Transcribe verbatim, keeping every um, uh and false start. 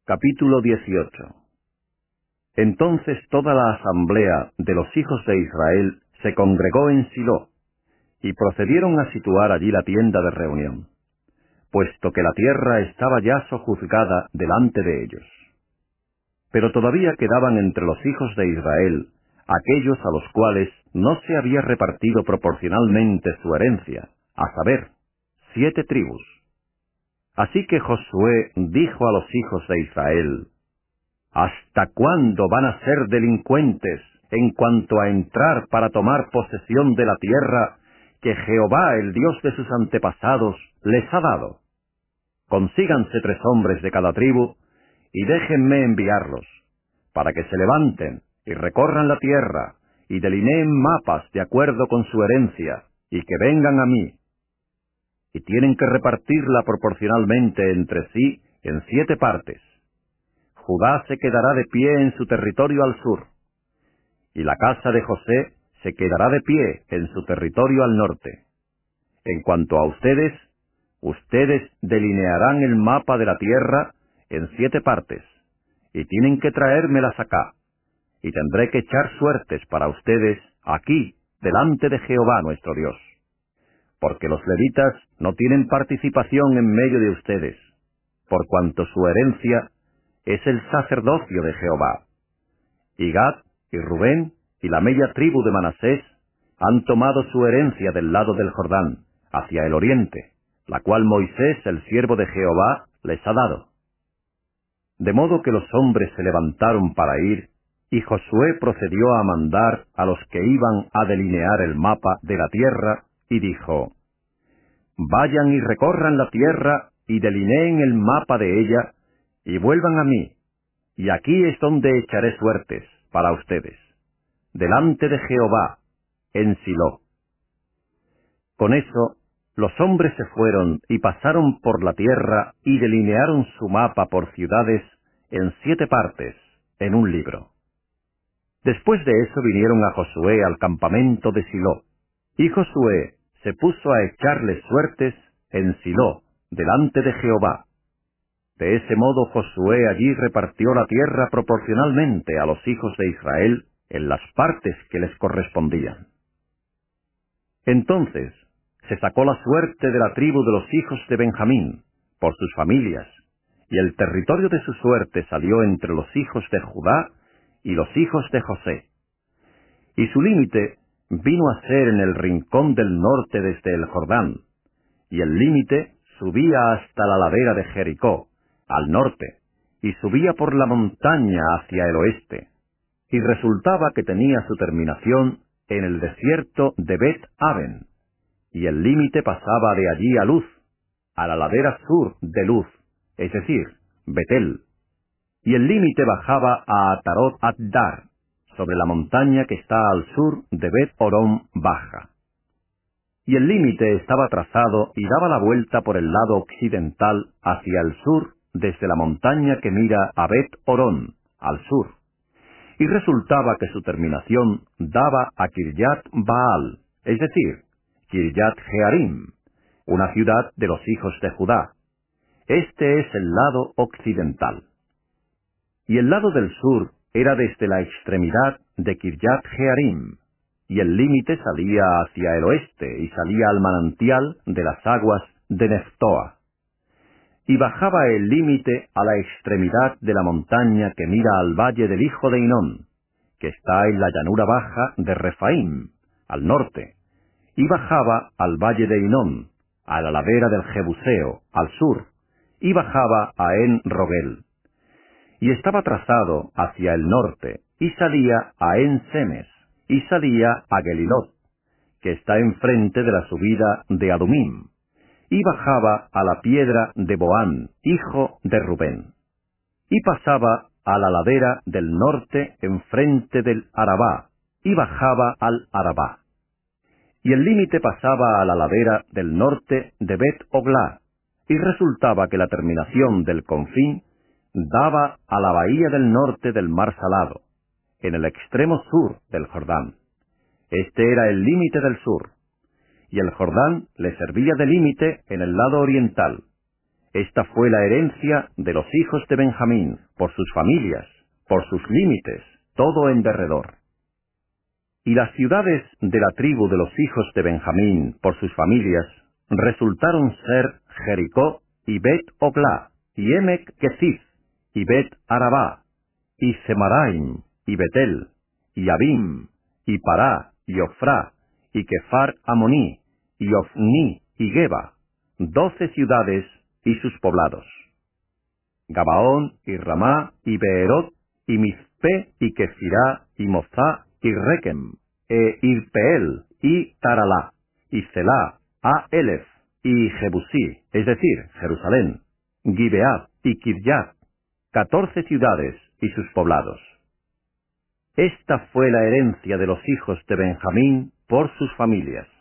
Capítulo dieciocho. Entonces toda la asamblea de los hijos de Israel se congregó en Silo, y procedieron a situar allí la tienda de reunión, puesto que la tierra estaba ya sojuzgada delante de ellos. Pero todavía quedaban entre los hijos de Israel aquellos a los cuales no se había repartido proporcionalmente su herencia, a saber, siete tribus. Así que Josué dijo a los hijos de Israel: ¿Hasta cuándo van a ser delincuentes en cuanto a entrar para tomar posesión de la tierra que Jehová, el Dios de sus antepasados, les ha dado? Consíganse tres hombres de cada tribu, y déjenme enviarlos, para que se levanten y recorran la tierra, y delineen mapas de acuerdo con su herencia, y que vengan a mí. Y tienen que repartirla proporcionalmente entre sí en siete partes. Judá se quedará de pie en su territorio al sur, y la casa de José se quedará de pie en su territorio al norte. En cuanto a ustedes, ustedes delinearán el mapa de la tierra en siete partes, y tienen que traérmelas acá, y tendré que echar suertes para ustedes aquí, delante de Jehová nuestro Dios. Porque los levitas no tienen participación en medio de ustedes, por cuanto su herencia es el sacerdocio de Jehová. Y Gad, y Rubén, y la media tribu de Manasés han tomado su herencia del lado del Jordán, hacia el oriente, la cual Moisés, el siervo de Jehová, les ha dado. De modo que los hombres se levantaron para ir, y Josué procedió a mandar a los que iban a delinear el mapa de la tierra, y dijo: Vayan y recorran la tierra, y delineen el mapa de ella, y vuelvan a mí, y aquí es donde echaré suertes para ustedes, delante de Jehová, en Silo. Con eso, los hombres se fueron y pasaron por la tierra y delinearon su mapa por ciudades en siete partes, en un libro. Después de eso vinieron a Josué al campamento de Silo, y Josué se puso a echarles suertes en Silo, delante de Jehová. De ese modo Josué allí repartió la tierra proporcionalmente a los hijos de Israel en las partes que les correspondían. Entonces se sacó la suerte de la tribu de los hijos de Benjamín, por sus familias, y el territorio de su suerte salió entre los hijos de Judá y los hijos de José. Y su límite vino a ser en el rincón del norte desde el Jordán, y el límite subía hasta la ladera de Jericó, al norte, y subía por la montaña hacia el oeste, y resultaba que tenía su terminación en el desierto de Bet-Aven, y el límite pasaba de allí a Luz, a la ladera sur de Luz, es decir, Betel, y el límite bajaba a Atarot-Addar, sobre la montaña que está al sur de Bet-Horon Baja. Y el límite estaba trazado y daba la vuelta por el lado occidental hacia el sur desde la montaña que mira a Bet-Horón, al sur, y resultaba que su terminación daba a Kiryat Baal, es decir, Kiryat Jearim, una ciudad de los hijos de Judá. Este es el lado occidental. Y el lado del sur era desde la extremidad de Kiryat Jearim, y el límite salía hacia el oeste y salía al manantial de las aguas de Neftoa. Y bajaba el límite a la extremidad de la montaña que mira al valle del hijo de Hinón, que está en la llanura baja de Refaim, al norte, y bajaba al valle de Hinón, a la ladera del Jebuseo, al sur, y bajaba a En Rogel. Y estaba trazado hacia el norte, y salía a En Semes, y salía a Gelilot, que está enfrente de la subida de Adumim, y bajaba a la piedra de Boán, hijo de Rubén, y pasaba a la ladera del norte enfrente del Arabá, y bajaba al Arabá. Y el límite pasaba a la ladera del norte de Bet-Oglá, y resultaba que la terminación del confín daba a la bahía del norte del mar Salado, en el extremo sur del Jordán. Este era el límite del sur, y el Jordán le servía de límite en el lado oriental. Esta fue la herencia de los hijos de Benjamín, por sus familias, por sus límites, todo en derredor. Y las ciudades de la tribu de los hijos de Benjamín, por sus familias, resultaron ser Jericó, y Bet-Oglá, y Emec-Kesif, y Bet-Arabá, y Semaraim, y Betel, y Abim, y Pará, y Ofrá, y Kefar Amoní, y Ofni, y Geba, doce ciudades y sus poblados. Gabaón, y Ramá, y Beerot, y Mizpé, y Kefirá, y Mozá, y Rekem, e Irpeel, y Taralá, y Selá, a Elef, y Jebusí, es decir, Jerusalén, Gibeat y Kiryat, catorce ciudades y sus poblados. Esta fue la herencia de los hijos de Benjamín por sus familias.